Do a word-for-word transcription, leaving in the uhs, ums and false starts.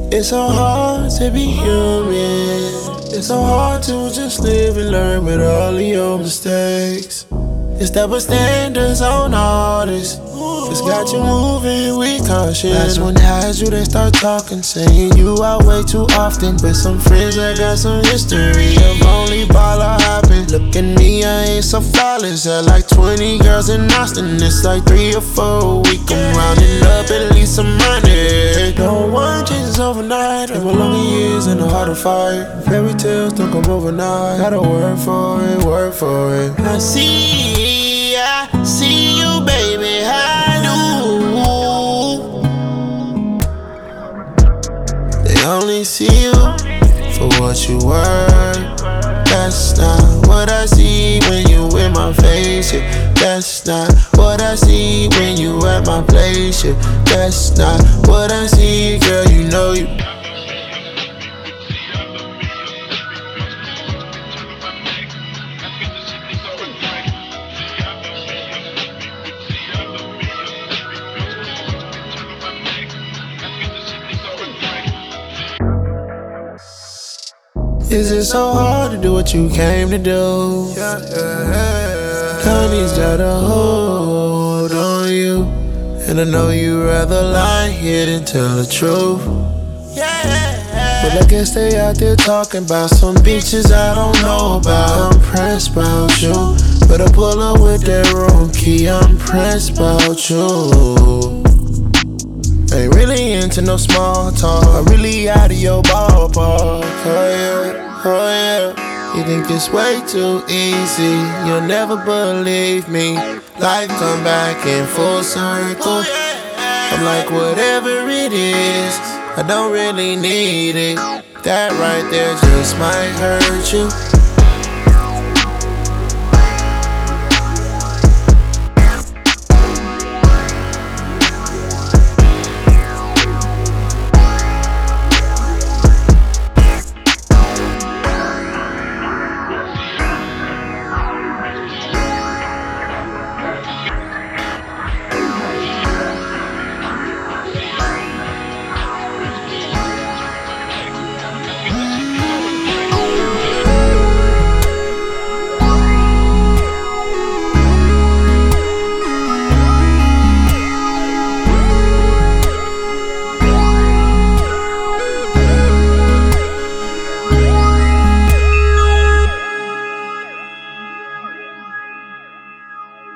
It's so hard to be human. It's so hard to just live and learn with all of your mistakes. It's double standards on all this. It's got you moving with caution. Last one has you, they start talking, saying you out way too often. But some friends that got some history of only baller hopping. Look at me, I ain't so flawless. Had like twenty girls in Austin. It's like three or four a week. I'm rounding up at least some money. No one changes overnight. It will longer years and a harder fight. Fairy tales don't come overnight. Gotta work for it, work for it. I see, I see you, baby. I do. They only see you for what you were. That's not what I see when you in my face, yeah. That's not what I see when you at my place, yeah. That's not what I see, girl, you know you. Is it so hard to do what you came to do? Yeah, yeah, yeah. Honey's got a hold on you, and I know you rather lie here than tell the truth. Yeah, but I guess they out there talking about some bitches I don't know about. I'm pressed about you, but I pull up with that wrong key. I'm pressed about you. Ain't really into no small talk. I'm really out of your ballpark. Oh yeah, oh yeah. You think it's way too easy. You'll never believe me. Life come back in full circle. I'm like, whatever it is, I don't really need it. That right there just might hurt you.